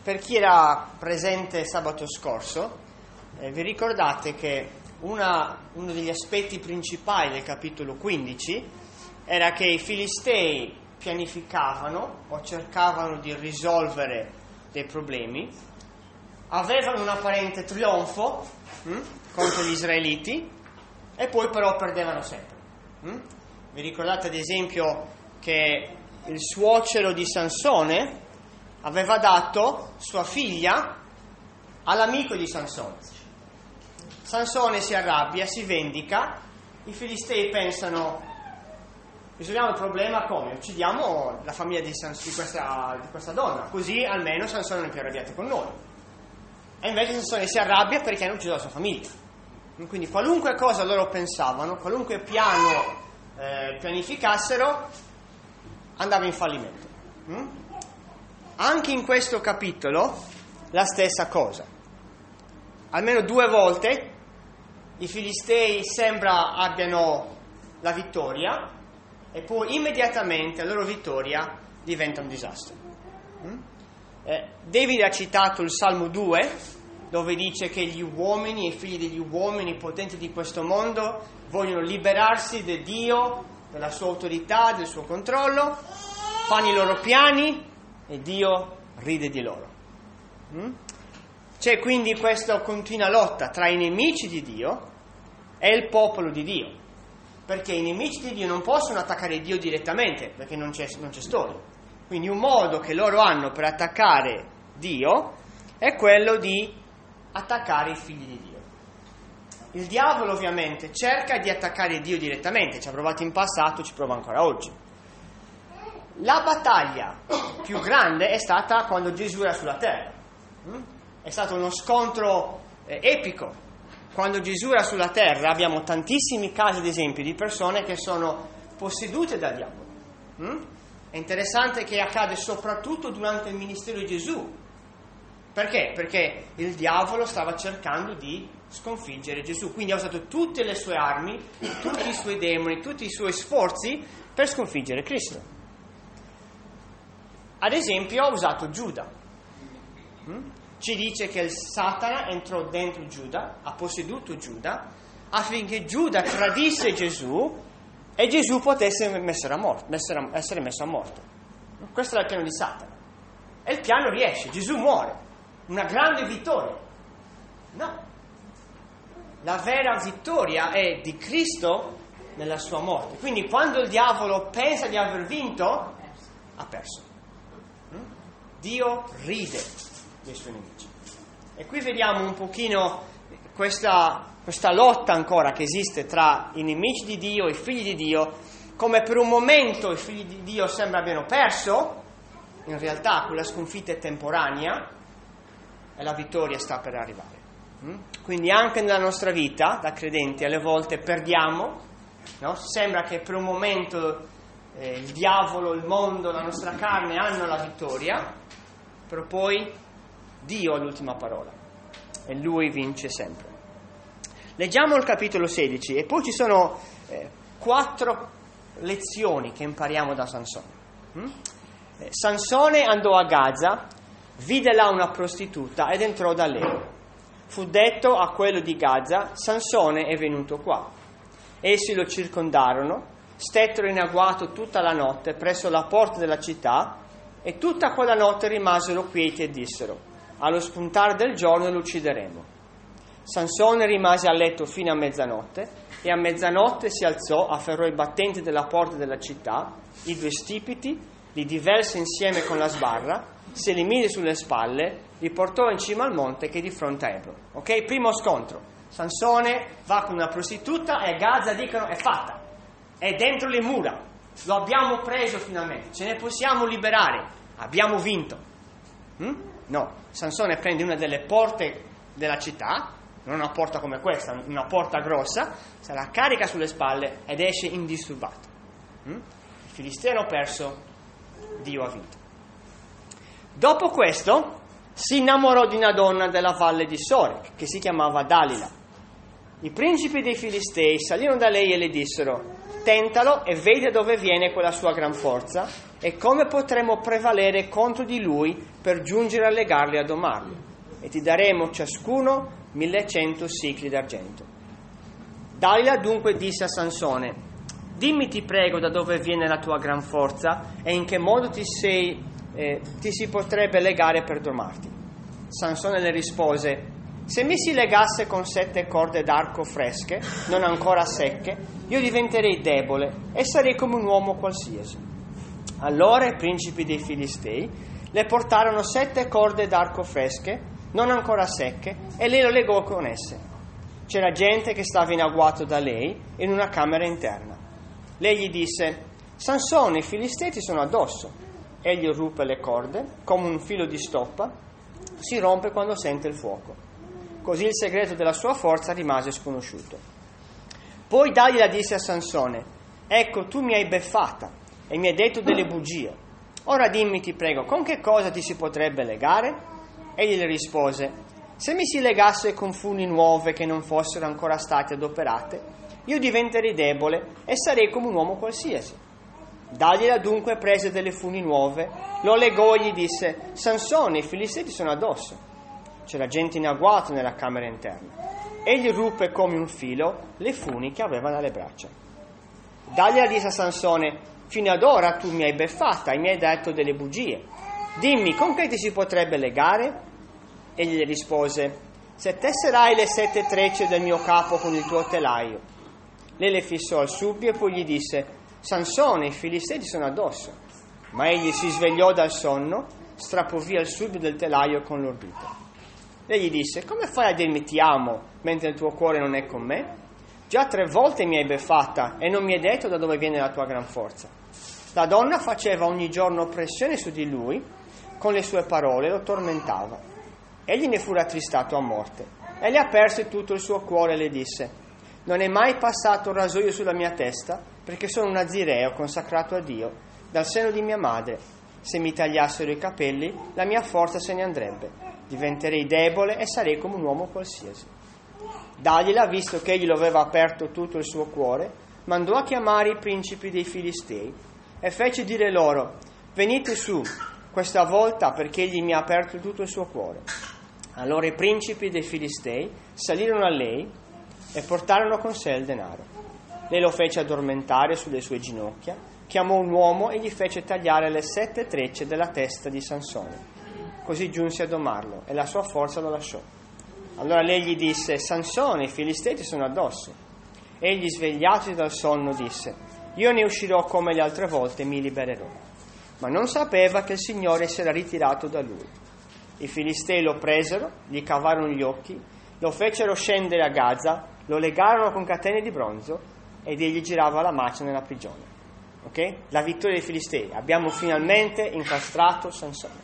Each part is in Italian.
Per chi era presente sabato scorso, vi ricordate che uno degli aspetti principali del capitolo 15 era che i Filistei pianificavano o cercavano di risolvere dei problemi, avevano un apparente trionfo contro gli israeliti e poi però perdevano sempre. Vi ricordate ad esempio che il suocero di Sansone aveva dato sua figlia all'amico di Sansone. Sansone si arrabbia, si vendica, i Filistei pensano: risolviamo il problema come? Uccidiamo la famiglia di questa donna, così almeno Sansone non è più arrabbiato con noi. E invece Sansone si arrabbia perché hanno ucciso la sua famiglia. Quindi qualunque cosa loro pensavano, qualunque piano pianificassero, andava in fallimento. Anche in questo capitolo la stessa cosa. Almeno 2 volte i Filistei sembra abbiano la vittoria e poi immediatamente la loro vittoria diventa un disastro. Davide ha citato il Salmo 2, dove dice che gli uomini e i figli degli uomini, i potenti di questo mondo, vogliono liberarsi da Dio, dalla sua autorità, del suo controllo, fanno i loro piani e Dio ride di loro. C'è quindi questa continua lotta tra i nemici di Dio e il popolo di Dio, perché i nemici di Dio non possono attaccare Dio direttamente, perché non c'è storia. Quindi un modo che loro hanno per attaccare Dio è quello di attaccare i figli di Dio. Il diavolo ovviamente cerca di attaccare Dio direttamente, ci ha provato in passato, ci prova ancora oggi. La battaglia più grande è stata quando Gesù era sulla terra. È stato uno scontro epico. Quando Gesù era sulla terra abbiamo tantissimi casi ad esempio di persone che sono possedute dal diavolo. È interessante che accade soprattutto durante il ministero di Gesù. Perché? Perché il diavolo stava cercando di sconfiggere Gesù, quindi ha usato tutte le sue armi, tutti i suoi demoni, tutti i suoi sforzi per sconfiggere Cristo. Ad esempio ha usato Giuda. Ci dice che il Satana entrò dentro Giuda, ha posseduto Giuda, affinché Giuda tradisse Gesù e Gesù potesse essere messo a morte. Questo era il piano di Satana. E il piano riesce, Gesù muore. Una grande vittoria. No. La vera vittoria è di Cristo nella sua morte. Quindi quando il diavolo pensa di aver vinto, ha perso. Dio ride dei suoi nemici. E qui vediamo un pochino questa lotta ancora che esiste tra i nemici di Dio e i figli di Dio, come per un momento i figli di Dio sembra abbiano perso, in realtà quella sconfitta è temporanea e la vittoria sta per arrivare. Quindi anche nella nostra vita da credenti alle volte perdiamo, no? Sembra che per un momento il diavolo, il mondo, la nostra carne hanno la vittoria, però poi Dio ha l'ultima parola e Lui vince sempre. Leggiamo il capitolo 16 e poi ci sono 4 lezioni che impariamo da Sansone. Sansone andò a Gaza, vide là una prostituta ed entrò da lei. Fu detto a quello di Gaza: Sansone è venuto qua. Essi lo circondarono, stettero in agguato tutta la notte presso la porta della città e tutta quella notte rimasero quieti e dissero: allo spuntare del giorno lo uccideremo. Sansone rimase a letto fino a mezzanotte e a mezzanotte si alzò, afferrò i battenti della porta della città, i 2 stipiti, li diverse insieme con la sbarra, se li mise sulle spalle, li portò in cima al monte che è di fronte a Ebro. Ok? Primo scontro. Sansone va con una prostituta e a Gaza dicono: è fatta, è dentro le mura, lo abbiamo preso finalmente, ce ne possiamo liberare, abbiamo vinto. No, Sansone prende una delle porte della città, non una porta come questa, una porta grossa, se la carica sulle spalle ed esce indisturbato. I Filistei hanno perso, Dio ha vinto. Dopo questo si innamorò di una donna della valle di Sorek che si chiamava Dalila. I principi dei Filistei salirono da lei e le dissero: tentalo e vedi da dove viene quella sua gran forza e come potremo prevalere contro di lui per giungere a legarli e a domarli. E ti daremo ciascuno 1100 sicli d'argento. Dalila dunque disse a Sansone: dimmi, ti prego, da dove viene la tua gran forza e in che modo ti si potrebbe legare per domarti. Sansone le rispose: se mi si legasse con 7 corde d'arco fresche, non ancora secche, io diventerei debole e sarei come un uomo qualsiasi. Allora i principi dei Filistei le portarono 7 corde d'arco fresche, non ancora secche, e lei lo legò con esse. C'era gente che stava in agguato da lei in una camera interna. Lei gli disse: Sansone, i Filistei ti sono addosso. Egli ruppe le corde, come un filo di stoppa si rompe quando sente il fuoco. Così il segreto della sua forza rimase sconosciuto. Poi Dalila disse a Sansone: ecco, tu mi hai beffata e mi hai detto delle bugie. Ora dimmi, ti prego, con che cosa ti si potrebbe legare? Egli le rispose: se mi si legasse con funi nuove che non fossero ancora state adoperate, io diventerei debole e sarei come un uomo qualsiasi. Dalila dunque prese delle funi nuove, lo legò e gli disse: Sansone, i Filistei ti sono addosso. C'era gente in agguato nella camera interna. Egli ruppe come un filo le funi che aveva nelle braccia. Dalila disse a Sansone: fino ad ora tu mi hai beffata e mi hai detto delle bugie. Dimmi, con che ti si potrebbe legare? Egli le rispose: se tesserai le 7 trecce del mio capo con il tuo telaio. Lei le fissò al subbio e poi gli disse: Sansone, i Filistei ti sono addosso. Ma egli si svegliò dal sonno, strappò via il subbio del telaio con l'ordito. Lei gli disse: come fai a dirmi ti amo mentre il tuo cuore non è con me? Già 3 volte mi hai beffata e non mi hai detto da dove viene la tua gran forza. La donna faceva ogni giorno pressione su di lui con le sue parole, lo tormentava. Egli ne fu rattristato a morte e le aperse tutto il suo cuore e le disse: non è mai passato un rasoio sulla mia testa, perché sono un nazireo consacrato a Dio dal seno di mia madre. Se mi tagliassero i capelli, la mia forza se ne andrebbe. Diventerei debole e sarei come un uomo qualsiasi. Dalila, visto che egli lo aveva aperto tutto il suo cuore, mandò a chiamare i principi dei Filistei e fece dire loro: venite su questa volta, perché egli mi ha aperto tutto il suo cuore. Allora i principi dei Filistei salirono a lei e portarono con sé il denaro. Lei lo fece addormentare sulle sue ginocchia, chiamò un uomo e gli fece tagliare le 7 trecce della testa di Sansone. Così giunse a domarlo e la sua forza lo lasciò. Allora lei gli disse: Sansone, i Filistei ti sono addosso. Egli, svegliatosi dal sonno, disse: io ne uscirò come le altre volte e mi libererò. Ma non sapeva che il Signore si era ritirato da lui. I Filistei lo presero, gli cavarono gli occhi, lo fecero scendere a Gaza, lo legarono con catene di bronzo ed egli girava la marcia nella prigione. Ok? La vittoria dei Filistei. Abbiamo finalmente incastrato Sansone.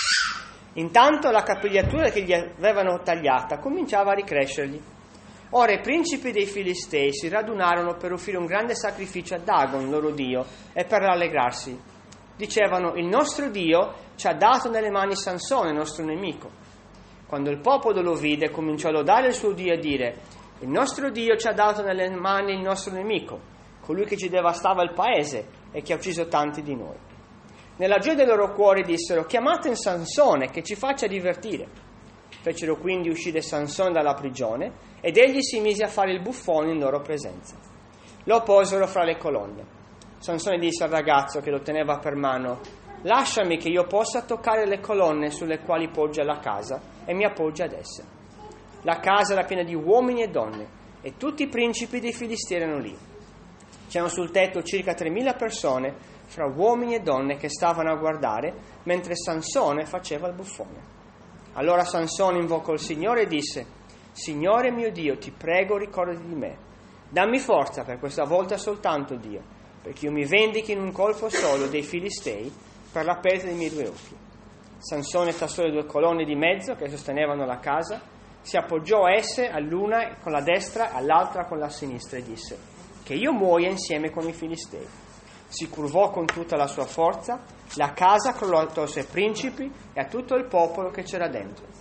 Intanto la capigliatura che gli avevano tagliata cominciava a ricrescergli. Ora i principi dei Filistei si radunarono per offrire un grande sacrificio a Dagon, loro dio, e per rallegrarsi. Dicevano: il nostro Dio ci ha dato nelle mani Sansone, nostro nemico. Quando il popolo lo vide, cominciò a lodare il suo Dio e a dire: il nostro Dio ci ha dato nelle mani il nostro nemico, colui che ci devastava il paese e che ha ucciso tanti di noi. Nella gioia dei loro cuori dissero: chiamate il Sansone che ci faccia divertire. Fecero quindi uscire Sansone dalla prigione ed egli si mise a fare il buffone in loro presenza. Lo posero fra le colonne. Sansone disse al ragazzo che lo teneva per mano: lasciami che io possa toccare le colonne sulle quali poggia la casa, e mi appoggia ad esse. La casa era piena di uomini e donne e tutti i principi dei Filistei erano lì. C'erano sul tetto circa 3.000 persone, fra uomini e donne, che stavano a guardare mentre Sansone faceva il buffone. Allora Sansone invocò il Signore e disse: Signore mio Dio, ti prego, ricordati di me. Dammi forza per questa volta soltanto, Dio, perché io mi vendichi in un colpo solo dei Filistei per la perdita dei miei 2 occhi. Sansone tassò le 2 colonne di mezzo che sostenevano la casa, si appoggiò a esse, all'una con la destra e all'altra con la sinistra, e disse: che io muoia insieme con i Filistei. Si curvò con tutta la sua forza, la casa crollò ai suoi principi e a tutto il popolo che c'era dentro.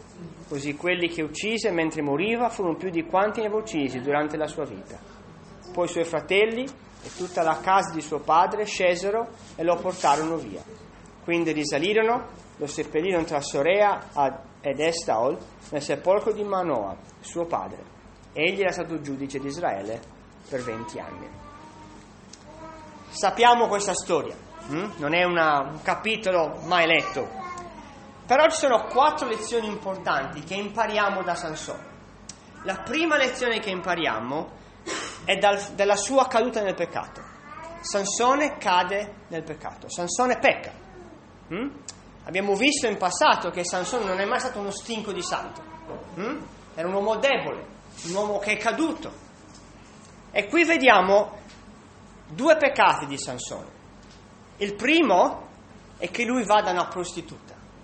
Così quelli che uccise mentre moriva furono più di quanti ne aveva uccisi durante la sua vita. Poi i suoi fratelli e tutta la casa di suo padre scesero e lo portarono via. Quindi risalirono, lo seppellirono tra Sorea ed Estaol nel sepolcro di Manoa, suo padre. Egli era stato giudice di Israele per 20 anni. Sappiamo questa storia, non è un capitolo mai letto. Però ci sono 4 lezioni importanti che impariamo da Sansone. La prima lezione che impariamo è dalla sua caduta nel peccato. Sansone cade nel peccato, Sansone pecca. Abbiamo visto in passato che Sansone non è mai stato uno stinco di santo. Era un uomo debole, un uomo che è caduto. E qui vediamo 2 peccati di Sansone. Il primo è che lui va da una prostituta.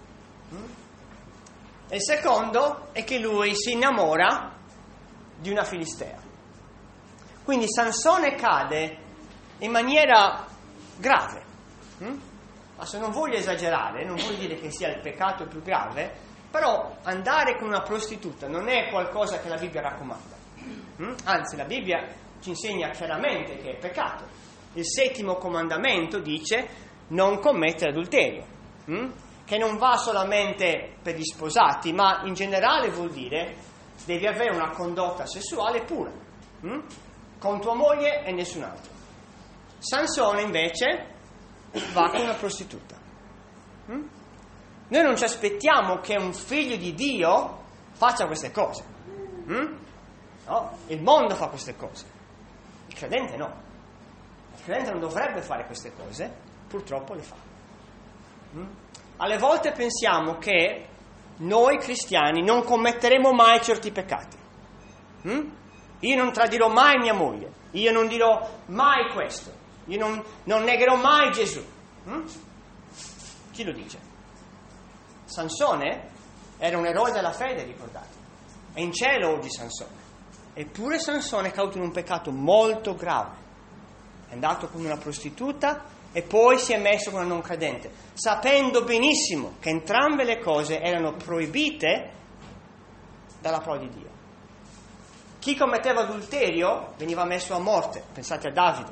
E il secondo è che lui si innamora di una filistea. Quindi Sansone cade in maniera grave. Ma se non voglio esagerare, non voglio dire che sia il peccato più grave, però andare con una prostituta non è qualcosa che la Bibbia raccomanda. Anzi, la Bibbia ci insegna chiaramente che è peccato. Il 7° comandamento dice non commettere adulterio. Che non va solamente per gli sposati, ma in generale vuol dire devi avere una condotta sessuale pura, con tua moglie e nessun altro. Sansone invece va con una prostituta. Noi non ci aspettiamo che un figlio di Dio faccia queste cose. No, il mondo fa queste cose. Il credente no. Il credente non dovrebbe fare queste cose, purtroppo le fa. Alle volte pensiamo che noi cristiani non commetteremo mai certi peccati. Io non tradirò mai mia moglie, io non dirò mai questo, io non negherò mai Gesù. Chi lo dice? Sansone era un eroe della fede, ricordate. È in cielo oggi Sansone. Eppure Sansone è caduto in un peccato molto grave. È andato con una prostituta e poi si è messo con una non credente, sapendo benissimo che entrambe le cose erano proibite dalla parola di Dio. Chi commetteva adulterio veniva messo a morte, pensate a Davide.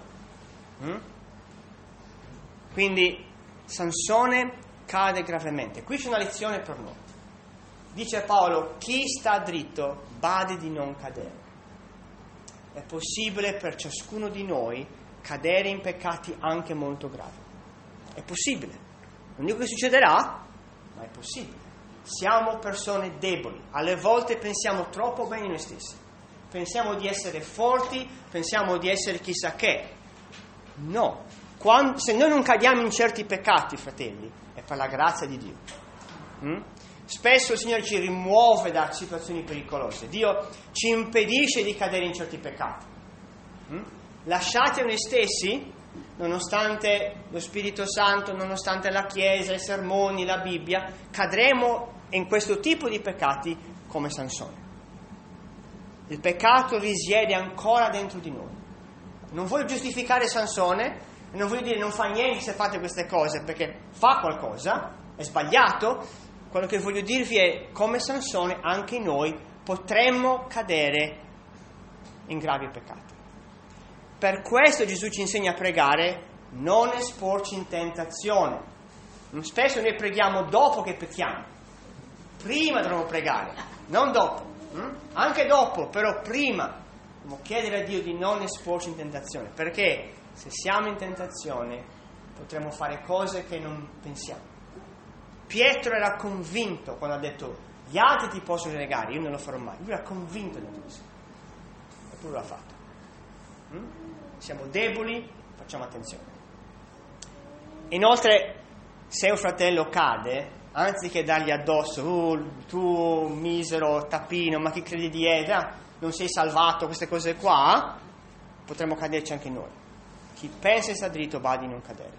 Quindi Sansone cade gravemente. Qui c'è una lezione per noi. Dice Paolo, chi sta dritto badi di non cadere. È possibile per ciascuno di noi cadere in peccati anche molto gravi. È possibile. Non dico che succederà, ma è possibile. Siamo persone deboli. Alle volte pensiamo troppo bene di noi stessi. Pensiamo di essere forti, pensiamo di essere chissà che. No. Se noi non cadiamo in certi peccati, fratelli, è per la grazia di Dio. Spesso il Signore ci rimuove da situazioni pericolose. Dio ci impedisce di cadere in certi peccati. Lasciati a noi stessi, nonostante lo Spirito Santo, nonostante la Chiesa, i sermoni, la Bibbia, cadremo in questo tipo di peccati come Sansone. Il peccato risiede ancora dentro di noi. Non voglio giustificare Sansone, non voglio dire non fa niente se fate queste cose, perché fa qualcosa, è sbagliato. Quello che voglio dirvi è, come Sansone, anche noi potremmo cadere in gravi peccati. Per questo Gesù ci insegna a pregare, non esporci in tentazione. Spesso noi preghiamo dopo che pecchiamo. Prima dovremmo pregare, non dopo. Anche dopo, però prima dobbiamo chiedere a Dio di non esporci in tentazione, perché se siamo in tentazione potremo fare cose che non pensiamo. Pietro era convinto quando ha detto gli altri ti possono negare, io non lo farò mai. Lui era convinto di questo, eppure l'ha fatto. Siamo deboli, facciamo attenzione. Inoltre, se un fratello cade, anziché dargli addosso, tu misero tappino, ma chi credi di Eva, non sei salvato, queste cose qua, potremmo caderci anche noi. Chi pensa e sta dritto badi non cadere.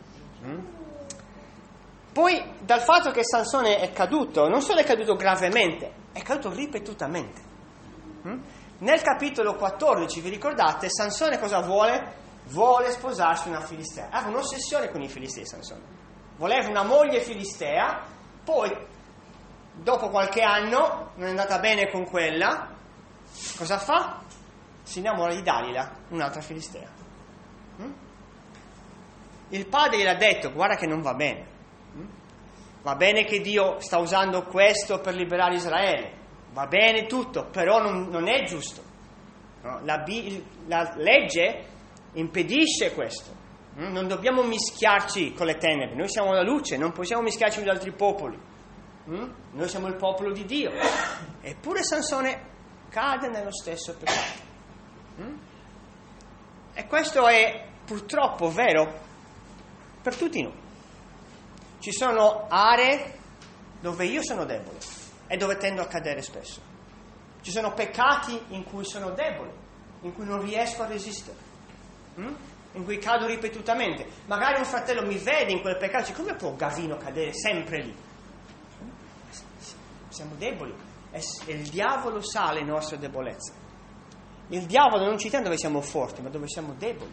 Poi, dal fatto che Sansone è caduto, non solo è caduto gravemente, è caduto ripetutamente. Nel capitolo 14, vi ricordate, Sansone cosa vuole? Vuole sposarsi una filistea. Aveva un'ossessione con i filistei, Sansone. Voleva una moglie filistea, poi dopo qualche anno, non è andata bene con quella, cosa fa? Si innamora di Dalila, un'altra filistea. Il padre gli ha detto: guarda che non va bene. Va bene che Dio sta usando questo per liberare Israele, va bene tutto, però non è giusto. No? La legge impedisce questo. Non dobbiamo mischiarci con le tenebre, noi siamo la luce, non possiamo mischiarci con gli altri popoli. Noi siamo il popolo di Dio. Eppure Sansone cade nello stesso peccato. E questo è purtroppo vero per tutti noi. Ci sono aree dove io sono debole e dove tendo a cadere spesso. Ci sono peccati in cui sono debole, in cui non riesco a resistere, in cui cado ripetutamente. Magari un fratello mi vede in quel peccato e dice: come può Gavino cadere sempre lì? Siamo deboli e il diavolo sa le nostre debolezze. Il diavolo non ci tende dove siamo forti, ma dove siamo deboli.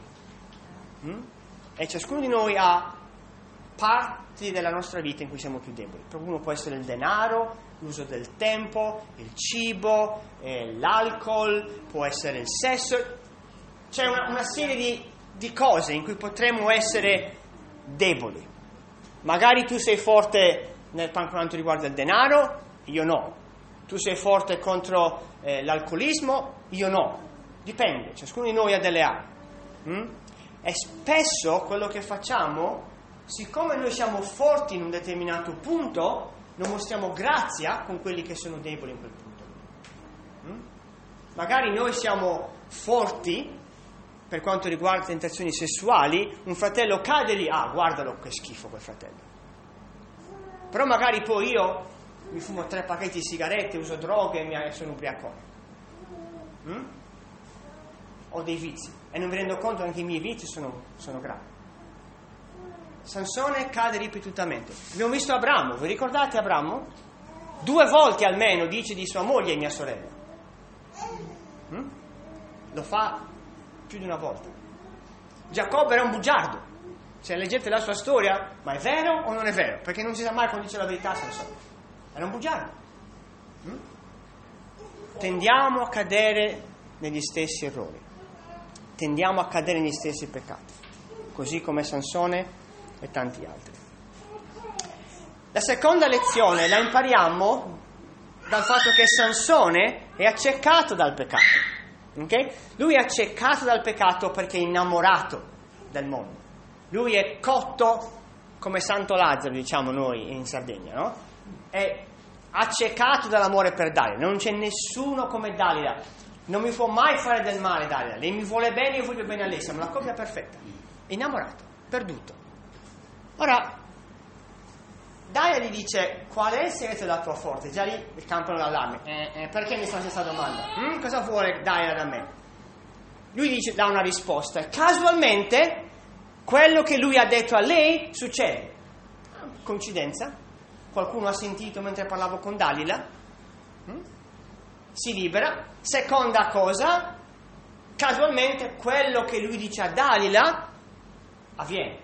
E ciascuno di noi ha parti della nostra vita in cui siamo più deboli. Qualcuno può essere il denaro, l'uso del tempo, il cibo, l'alcol, può essere il sesso. C'è una serie di cose in cui potremmo essere deboli. Magari tu sei forte per quanto riguarda il denaro, io no. Tu sei forte contro l'alcolismo, io no. Dipende, ciascuno di noi ha delle armi. E spesso quello che facciamo, siccome noi siamo forti in un determinato punto, non mostriamo grazia con quelli che sono deboli in quel punto. Magari noi siamo forti per quanto riguarda tentazioni sessuali, un fratello cade lì, guardalo che schifo quel fratello. Però magari poi io mi fumo 3 pacchetti di sigarette, uso droghe e sono ubriacone. Ho dei vizi e non mi rendo conto che anche i miei vizi sono gravi. Sansone cade ripetutamente. Abbiamo visto Abramo, vi ricordate Abramo? 2 volte almeno dice di sua moglie mia sorella. Lo fa più di una volta. Giacobbe era un bugiardo. Se leggete la sua storia, ma è vero o non è vero? Perché non si sa mai quando dice la verità Sansone. Era un bugiardo. Tendiamo a cadere negli stessi errori. Tendiamo a cadere negli stessi peccati. Così come Sansone e tanti altri. La seconda lezione la impariamo dal fatto che Sansone è accecato dal peccato. Okay? Lui è accecato dal peccato perché è innamorato del mondo. Lui è cotto come Santo Lazzaro, diciamo noi in Sardegna, no? È accecato dall'amore per Dalila. Non c'è nessuno come Dalila. Non mi può mai fare del male Dalila. Lei mi vuole bene, io voglio bene a lei. Siamo la coppia perfetta. È innamorato, perduto. Ora, Dalila gli dice: qual è il segreto della tua forza? Già lì il campo d'allarme. Perché mi fa questa domanda? Cosa vuole Dalila da me? Lui dice, dà una risposta e casualmente quello che lui ha detto a lei succede. Coincidenza? Qualcuno ha sentito mentre parlavo con Dalila? Si libera. Seconda cosa, casualmente quello che lui dice a Dalila avviene.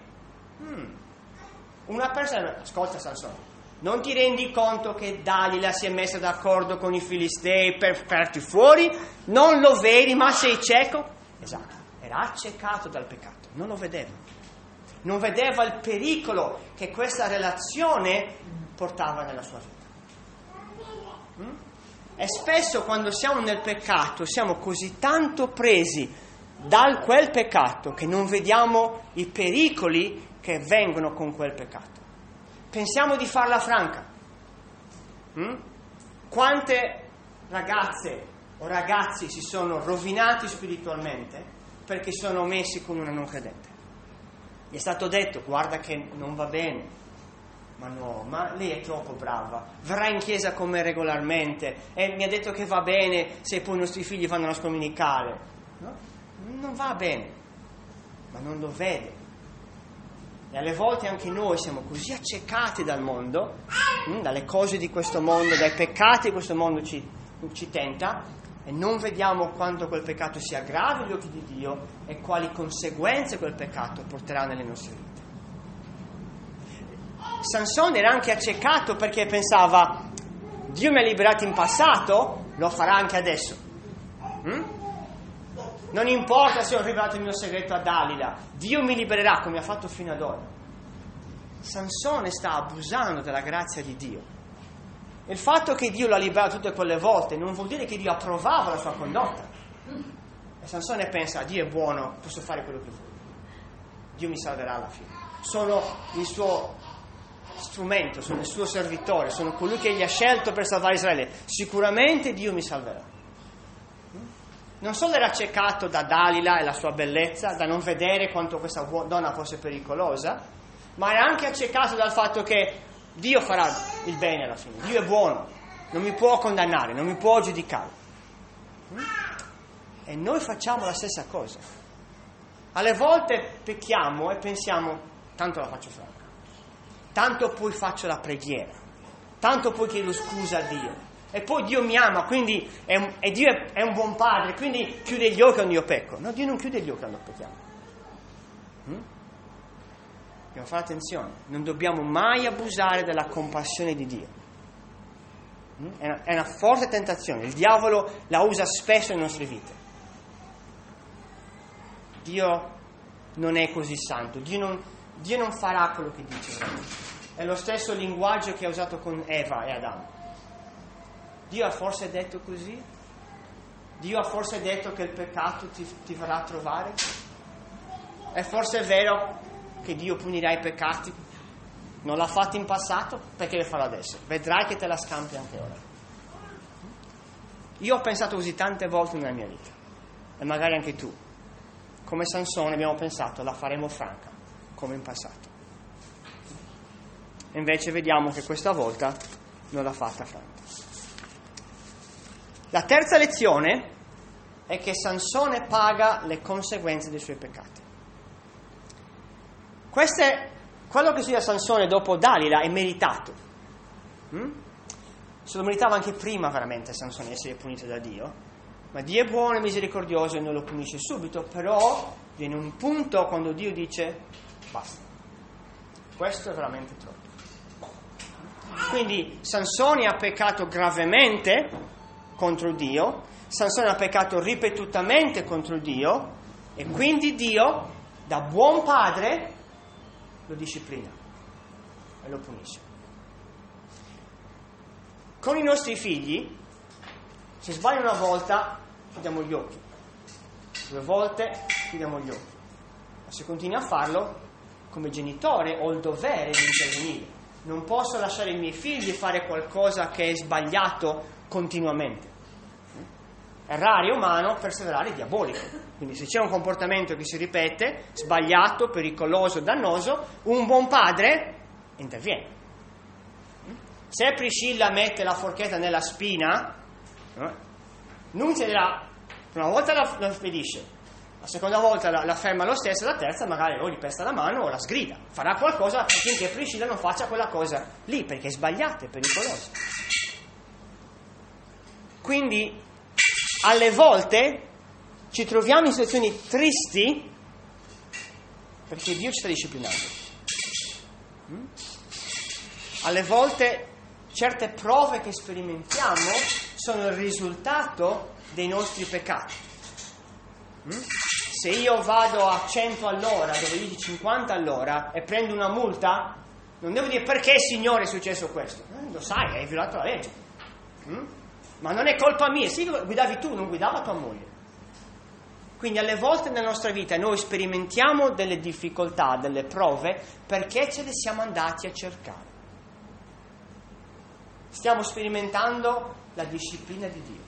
Una persona, ascolta Sansone, non ti rendi conto che Dalila si è messa d'accordo con i filistei per farti fuori? Non lo vedi, ma sei cieco? Esatto, era accecato dal peccato, non lo vedeva. Non vedeva il pericolo che questa relazione portava nella sua vita. E spesso quando siamo nel peccato siamo così tanto presi da quel peccato che non vediamo i pericoli che vengono con quel peccato. Pensiamo di farla franca. Quante ragazze o ragazzi si sono rovinati spiritualmente perché sono messi con una non credente? Gli è stato detto: guarda che non va bene. Ma no, ma lei è troppo brava, verrà in chiesa con me regolarmente e mi ha detto che va bene se poi i nostri figli vanno alla scuola domenicale. No? Non va bene, ma non lo vede. E alle volte anche noi siamo così accecati dal mondo, dalle cose di questo mondo, dai peccati di questo mondo ci tenta, e non vediamo quanto quel peccato sia grave agli occhi di Dio e quali conseguenze quel peccato porterà nelle nostre vite. Sansone era anche accecato perché pensava: Dio mi ha liberato in passato, lo farà anche adesso. Non importa se ho rivelato il mio segreto a Dalila, Dio mi libererà come ha fatto fino ad ora. Sansone sta abusando della grazia di Dio. Il fatto che Dio lo ha liberato tutte quelle volte non vuol dire che Dio approvava la sua condotta. E Sansone pensa: Dio è buono, posso fare quello che vuoi, Dio mi salverà alla fine, sono il suo strumento, sono il suo servitore, sono colui che gli ha scelto per salvare Israele, sicuramente Dio mi salverà. Non solo era accecato da Dalila e la sua bellezza, da non vedere quanto questa donna fosse pericolosa, ma era anche accecato dal fatto che Dio farà il bene alla fine, Dio è buono, non mi può condannare, non mi può giudicare. E noi facciamo la stessa cosa. Alle volte pecchiamo e pensiamo: tanto la faccio franca, tanto poi faccio la preghiera, tanto poi chiedo scusa a Dio, e poi Dio mi ama, quindi Dio è un buon padre, quindi chiude gli occhi quando io pecco. No, Dio non chiude gli occhi quando pecchiamo. Dobbiamo fare attenzione, non dobbiamo mai abusare della compassione di Dio. È una forte tentazione, il diavolo la usa spesso nelle nostre vite. Dio non è così santo, Dio non farà quello che dice. È lo stesso linguaggio che ha usato con Eva e Adamo. Dio ha forse detto così? Dio ha forse detto che il peccato ti farà a trovare? È forse vero che Dio punirà i peccati? Non l'ha fatto in passato, perché lo farà adesso? Vedrai che te la scampi anche ora. Io ho pensato così tante volte nella mia vita, e magari anche tu. Come Sansone abbiamo pensato: la faremo franca, come in passato. E invece vediamo che questa volta non l'ha fatta franca. La terza lezione è che Sansone paga le conseguenze dei suoi peccati. Questo è quello che succede a Sansone dopo Dalila, è meritato. Se lo meritava anche prima veramente Sansone essere punito da Dio, ma Dio è buono e misericordioso e non lo punisce subito, però viene un punto quando Dio dice: basta, questo è veramente troppo. Quindi Sansone ha peccato gravemente contro Dio, Sansone ha peccato ripetutamente contro Dio, e quindi Dio, da buon padre, lo disciplina e lo punisce. Con i nostri figli, se sbaglio una volta, chiudiamo gli occhi, 2 volte chiudiamo gli occhi, ma se continui a farlo, come genitore ho il dovere di intervenire. Non posso lasciare i miei figli fare qualcosa che è sbagliato continuamente. Errare è umano, perseverare è diabolico. Quindi se c'è un comportamento che si ripete, sbagliato, pericoloso, dannoso, un buon padre interviene. Se Priscilla mette la forchetta nella spina, non si dirà: una volta la spedisce, la seconda volta la ferma lo stesso, la terza magari o gli pesta la mano o la sgrida. Farà qualcosa affinché Priscilla non faccia quella cosa lì, perché è sbagliata, è pericolosa. Quindi alle volte ci troviamo in situazioni tristi perché Dio ci sta disciplinando. Alle volte certe prove che sperimentiamo sono il risultato dei nostri peccati. Se io vado a 100 all'ora dove dici 50 all'ora e prendo una multa, non devo dire: perché Signore è successo questo? Lo sai, hai violato la legge. Ma non è colpa mia, sì, guidavi tu, non guidava tua moglie. Quindi alle volte nella nostra vita noi sperimentiamo delle difficoltà, delle prove, perché ce le siamo andati a cercare. Stiamo sperimentando la disciplina di Dio.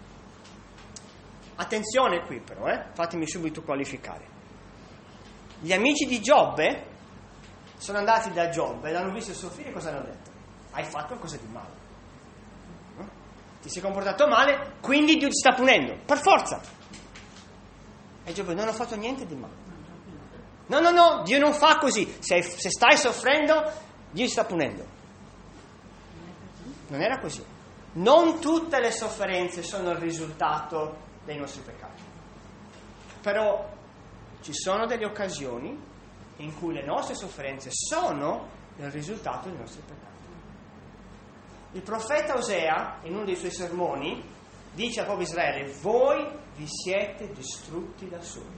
Attenzione qui però, fatemi subito qualificare. Gli amici di Giobbe sono andati da Giobbe e l'hanno visto soffrire, cosa hanno detto? Hai fatto qualcosa di male. Ti sei comportato male, quindi Dio ti sta punendo, per forza. E Giobbe: non ho fatto niente di male. No, Dio non fa così. Se stai soffrendo, Dio ti sta punendo. Non era così. Non tutte le sofferenze sono il risultato dei nostri peccati. Però ci sono delle occasioni in cui le nostre sofferenze sono il risultato dei nostri peccati. Il profeta Osea, in uno dei suoi sermoni, dice al popolo di Israele: voi vi siete distrutti da soli.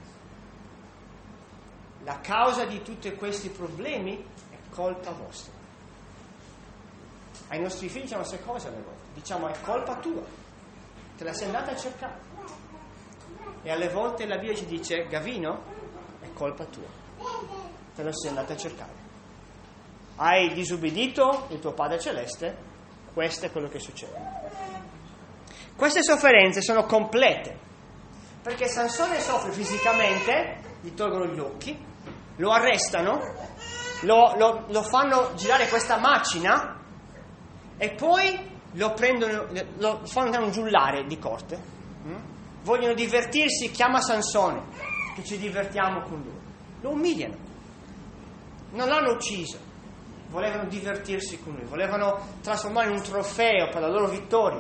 La causa di tutti questi problemi è colpa vostra. Ai nostri figli diciamo queste cose alle volte. Diciamo: è colpa tua, te la sei andata a cercare. E alle volte la Bibbia ci dice: Gavino, è colpa tua, te la sei andata a cercare. Hai disobbedito il tuo Padre Celeste, questo è quello che succede. Queste sofferenze sono complete, perché Sansone soffre fisicamente, gli tolgono gli occhi, lo arrestano, lo fanno girare questa macina e poi lo prendono, lo fanno andare un giullare di corte. Vogliono divertirsi, chiama Sansone, che ci divertiamo con lui. Lo umiliano. Non l'hanno ucciso, volevano divertirsi con lui, volevano trasformarlo in un trofeo per la loro vittoria.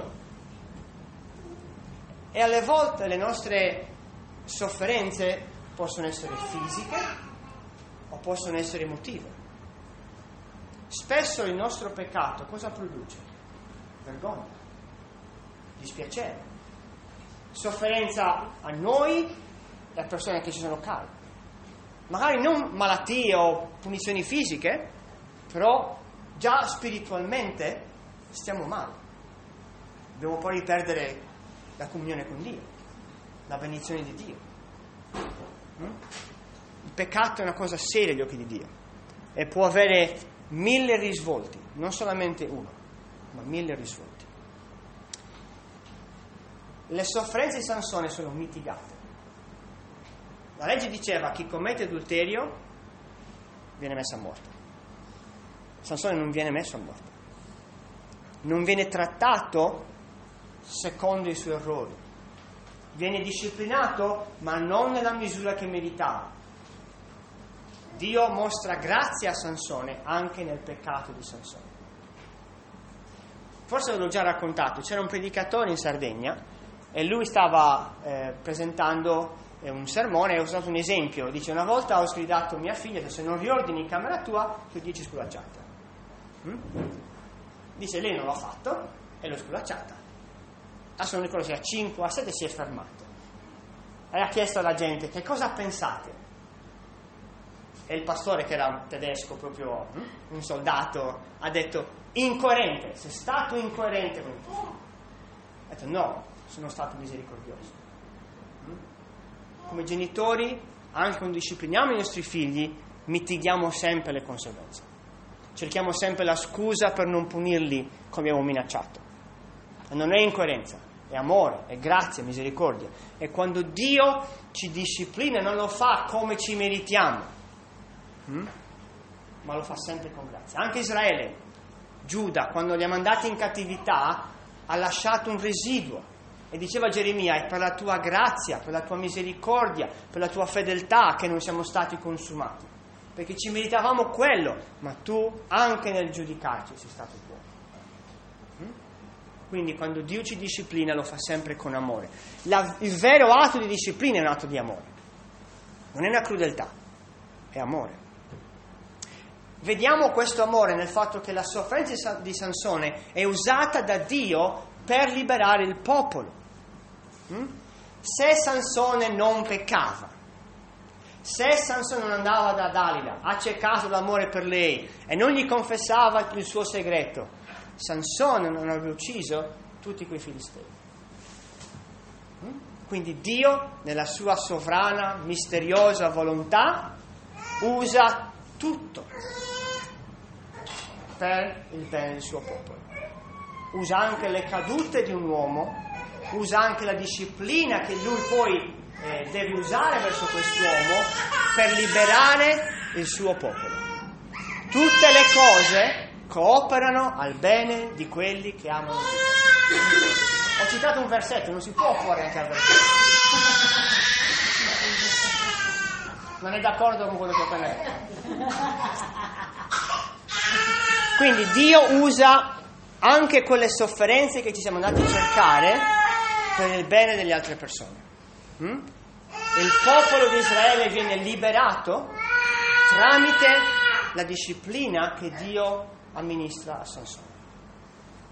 E alle volte le nostre sofferenze possono essere fisiche o possono essere emotive. Spesso il nostro peccato cosa produce? Vergogna, dispiacere, sofferenza a noi e a persone che ci sono care. Magari non malattie o punizioni fisiche, però già spiritualmente stiamo male. Abbiamo paura di perdere la comunione con Dio, la benedizione di Dio. Il peccato è una cosa seria agli occhi di Dio e può avere 1000 risvolti, non solamente uno, ma 1000 risvolti. Le sofferenze di Sansone sono mitigate. La legge diceva: chi commette adulterio viene messo a morte. Sansone non viene messo a morte, non viene trattato secondo i suoi errori, viene disciplinato ma non nella misura che meritava. Dio mostra grazia a Sansone anche nel peccato di Sansone. Forse ve l'ho già raccontato, c'era un predicatore in Sardegna e lui stava presentando un sermone e ho usato un esempio. Dice: una volta ho sgridato mia figlia, se non riordini camera tua ti ho 10 sculacciate. Dice: lei non l'ha fatto e l'ho sculacciata. Adesso non ricordo se a 5 o a 7 si è fermato e ha chiesto alla gente: che cosa pensate? E il pastore, che era un tedesco, proprio un soldato, ha detto: incoerente, sei stato incoerente con il tuo figlio. Ha detto: no, sono stato misericordioso. Come genitori, anche quando discipliniamo i nostri figli, mitighiamo sempre le conseguenze. Cerchiamo sempre la scusa per non punirli come abbiamo minacciato. E non è incoerenza, è amore, è grazia, è misericordia. E quando Dio ci disciplina non lo fa come ci meritiamo, ma lo fa sempre con grazia. Anche Israele, Giuda, quando li ha mandati in cattività, ha lasciato un residuo. E diceva Geremia: è per la tua grazia, per la tua misericordia, per la tua fedeltà che non siamo stati consumati, perché ci meritavamo quello, ma tu anche nel giudicarci sei stato buono. Quindi quando Dio ci disciplina lo fa sempre con amore. Il vero atto di disciplina è un atto di amore, non è una crudeltà, è amore. Vediamo questo amore nel fatto che la sofferenza di Sansone è usata da Dio per liberare il popolo. Se Sansone non peccava, se Sansone non andava da Dalila, ha cercato l'amore per lei e non gli confessava il suo segreto, Sansone non avrebbe ucciso tutti quei filistei. Quindi Dio, nella sua sovrana, misteriosa volontà, usa tutto per il bene del suo popolo. Usa anche le cadute di un uomo, usa anche la disciplina che lui poi deve usare verso quest'uomo per liberare il suo popolo. Tutte le cose cooperano al bene di quelli che amano Dio. Ho citato un versetto, non si può fuori anche al versetto. Non è d'accordo con quello che ho appena detto? Quindi Dio usa anche quelle sofferenze che ci siamo andati a cercare per il bene delle altre persone. Il popolo di Israele viene liberato tramite la disciplina che Dio amministra a Sansone.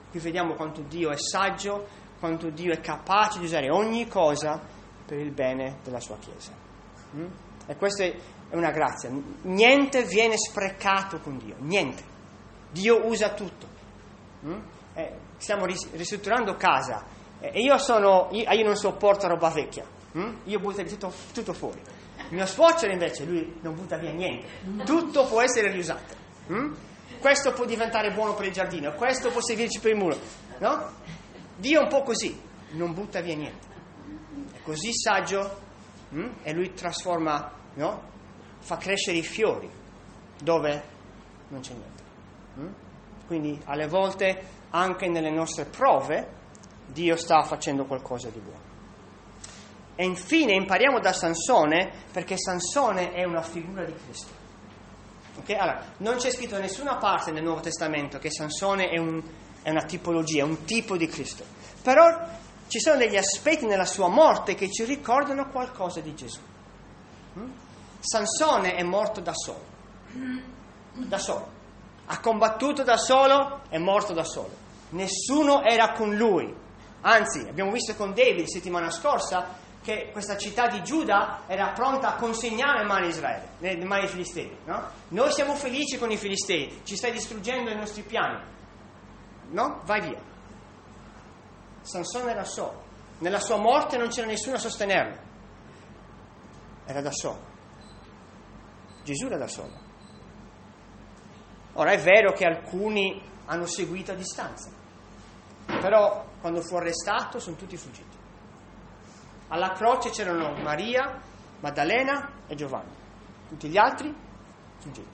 Qui vediamo quanto Dio è saggio, quanto Dio è capace di usare ogni cosa per il bene della sua Chiesa. E questa è una grazia. Niente viene sprecato con Dio, niente. Dio usa tutto. Stiamo ristrutturando casa e io non sopporto roba vecchia. Io butto tutto fuori. Il mio suocero invece, lui non butta via niente. Tutto può essere riusato. Questo può diventare buono per il giardino, questo può servirci per il muro, no? Dio è un po' così, non butta via niente. È così saggio e lui trasforma, no? Fa crescere i fiori dove non c'è niente. Quindi alle volte anche nelle nostre prove Dio sta facendo qualcosa di buono. E infine impariamo da Sansone, perché Sansone è una figura di Cristo. Okay? Allora, non c'è scritto da nessuna parte nel Nuovo Testamento che Sansone è una tipologia, un tipo di Cristo. Però ci sono degli aspetti nella sua morte che ci ricordano qualcosa di Gesù. Sansone è morto da solo. Da solo. Ha combattuto da solo, è morto da solo. Nessuno era con lui. Anzi, abbiamo visto con David settimana scorsa che questa città di Giuda era pronta a consegnare in mani di Israele, in mani dei Filistei, no? Noi siamo felici con i Filistei, ci stai distruggendo i nostri piani, no? Vai via. Sansone era solo, nella sua morte non c'era nessuno a sostenerlo, era da solo. Gesù era da solo. Ora è vero che alcuni hanno seguito a distanza, però quando fu arrestato sono tutti fuggiti. Alla croce c'erano Maria, Maddalena e Giovanni. Tutti gli altri fuggiti.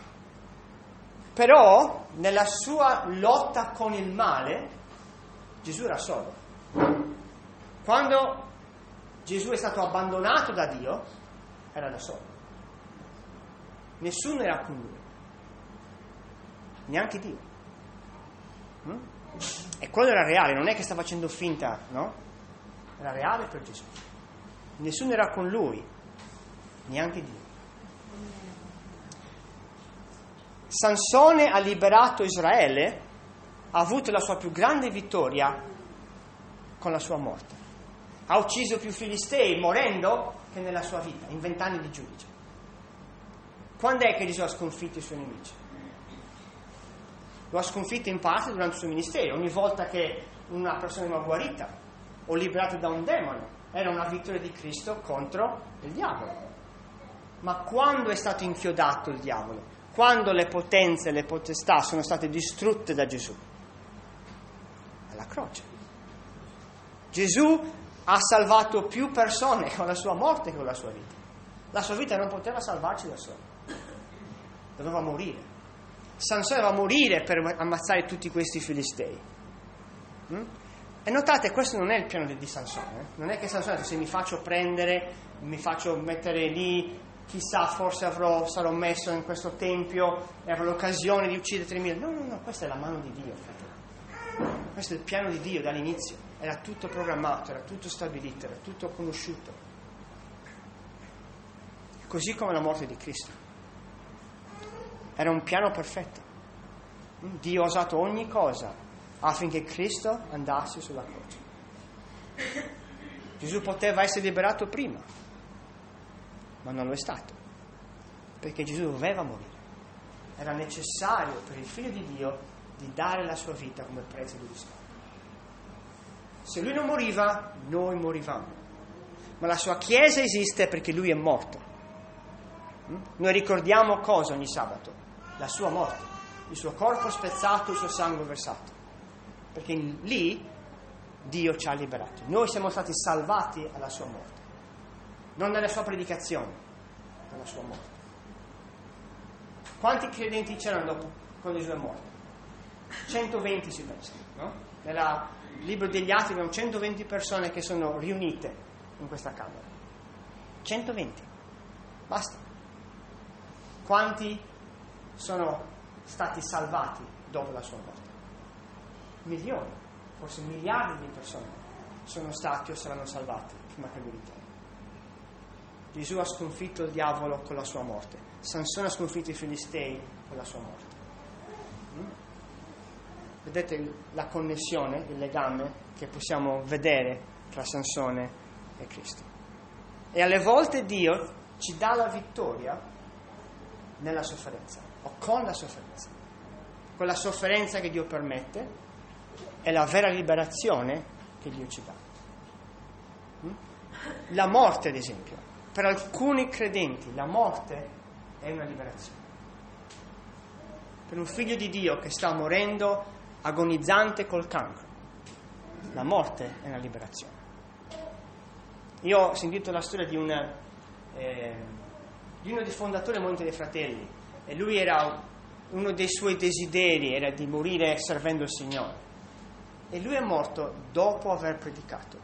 Però nella sua lotta con il male Gesù era solo. Quando Gesù è stato abbandonato da Dio era da solo. Nessuno era con lui. Neanche Dio. E quello era reale, non è che sta facendo finta, no? Era reale per Gesù. Nessuno era con lui, neanche Dio. Sansone ha liberato Israele, ha avuto la sua più grande vittoria con la sua morte. Ha ucciso più Filistei morendo che nella sua vita, in 20 anni di giudice. Quando è che Gesù ha sconfitto i suoi nemici? Lo ha sconfitto in parte durante il suo ministero. Ogni volta che una persona veniva guarita o liberato da un demone, era una vittoria di Cristo contro il diavolo. Ma quando è stato inchiodato il diavolo? Quando le potenze e le potestà sono state distrutte da Gesù? Alla croce. Gesù ha salvato più persone con la sua morte che con la sua vita. La sua vita non poteva salvarci da solo. Doveva morire. Sansone doveva morire per ammazzare tutti questi filistei. E notate, questo non è il piano di Sansone. Non è che Sansone ha detto: se mi faccio prendere, mi faccio mettere lì, chissà, forse sarò messo in questo tempio e avrò l'occasione di uccidere 3.000. No, questa è la mano di Dio, fratello. Questo è il piano di Dio dall'inizio. Era tutto programmato, era tutto stabilito, era tutto conosciuto. Così come la morte di Cristo. Era un piano perfetto. Dio ha usato ogni cosa affinché Cristo andasse sulla croce. Gesù poteva essere liberato prima, ma non lo è stato, perché Gesù doveva morire. Era necessario per il Figlio di Dio di dare la sua vita come prezzo di riscatto. Se lui non moriva, noi morivamo. Ma la sua Chiesa esiste perché lui è morto. Noi ricordiamo cosa ogni sabato? La sua morte, il suo corpo spezzato, il suo sangue versato. Perché lì Dio ci ha liberati. Noi siamo stati salvati alla sua morte, non dalla sua predicazione, dalla sua morte. Quanti credenti c'erano dopo quando Gesù è morto? 120 si pensa, no? Nel libro degli Atti abbiamo 120 persone che sono riunite in questa camera. 120, basta. Quanti sono stati salvati dopo la sua morte? Milioni, forse miliardi di persone sono stati o saranno salvati prima che lui ritorni. Gesù ha sconfitto il diavolo con la sua morte. Sansone ha sconfitto i Filistei con la sua morte. Vedete la connessione, il legame che possiamo vedere tra Sansone e Cristo. E alle volte Dio ci dà la vittoria nella sofferenza, o con la sofferenza. Quella sofferenza che Dio permette è la vera liberazione che Dio ci dà. La morte, ad esempio, per alcuni credenti la morte è una liberazione. Per un figlio di Dio che sta morendo agonizzante col cancro, la morte è una liberazione. Io ho sentito la storia di uno dei fondatori del Movimento dei Fratelli, e lui era, uno dei suoi desideri era di morire servendo il Signore, e lui è morto dopo aver predicato.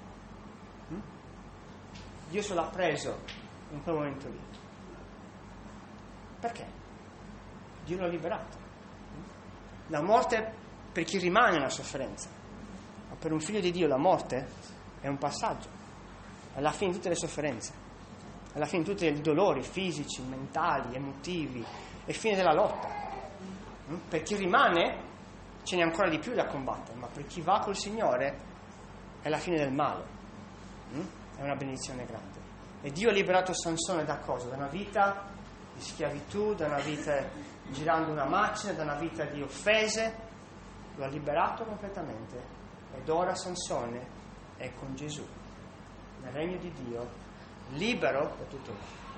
Dio se l'ha preso in quel momento lì. Perché? Dio l'ha liberato. La morte per chi rimane nella sofferenza, ma per un figlio di Dio la morte è un passaggio, è la fine di tutte le sofferenze, è la fine di tutti i dolori fisici, mentali, emotivi, è fine della lotta. Per chi rimane ce n'è ancora di più da combattere, ma per chi va col Signore è la fine del male. È una benedizione grande. E Dio ha liberato Sansone da cosa? Da una vita di schiavitù, da una vita girando una macchina, da una vita di offese. Lo ha liberato completamente, ed ora Sansone è con Gesù nel regno di Dio, libero da tutto.